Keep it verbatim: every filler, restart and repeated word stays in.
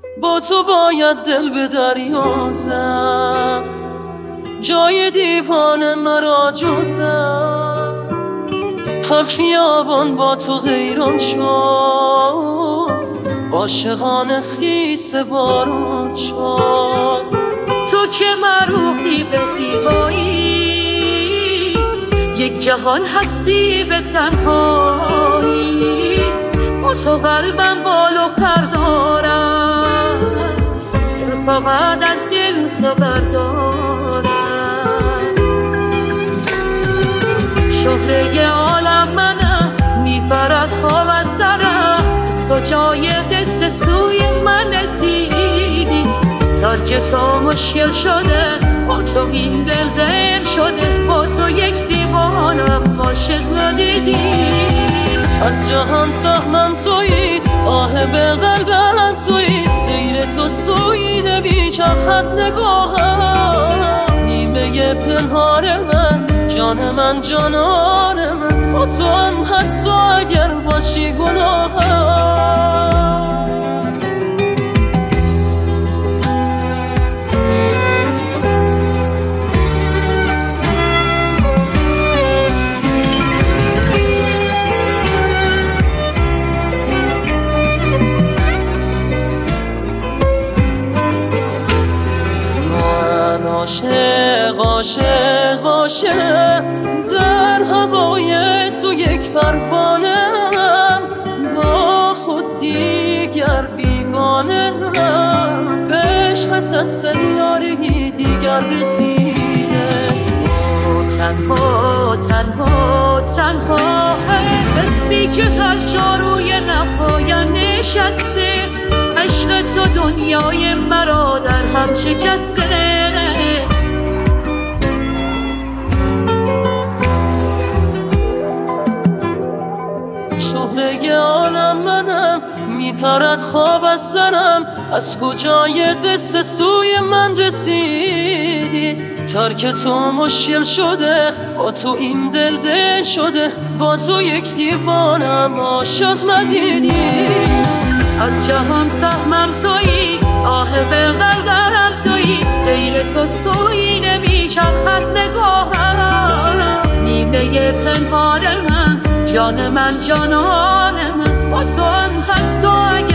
با تو باید دل به دریا زد، جای دیوانه مرا جزم، هم خیابان با تو غیران شد، عاشقان خیس باران شد. تو که معروفی به زیبایی، یک جهان هستی به تنهایی، با تو قلبم بال و پر دارم، دل فقط از دل خبر دارم. شهره عالم منم، میپرد خواب از سرم، از کجای قصه سوی من رسیدی، ترک تو مشکل شده، با تو این دل دل شده، با تو یک دیوانم عاشق ندیدی. از جهان سهمم تویی، صاحب قلبم تویی، دیر تو سویده بیچرخت نگاهم، نیمه پنهان من، جان من جانان من، با تو هم حتی اگر باشی گناهم. عاشق عاشق عاشق در هوای تو یک پروانه‌ام، با خود دیگر بیگانه‌ام، به عشقت از سیاره‌ای دیگر رسیده. تنها تنها تنها اسمی که هر جا روی نپایم نشسته، عشق تو دنیای مرا در هم شکسته. شهره عالم منم، میپرد خواب از سرم، از کجای قصه سوی من رسیدی، ترک تو مشکل شده، با تو این دل دل شده، با تو یک دیوانم عاشق ندیدی. از جهان سهمم تویی، صاحب قلبم تویی، غیر تو سوی نمیچرخد نگاهم، نیمه پنهان من، جان من جانان من، با تو هم حتی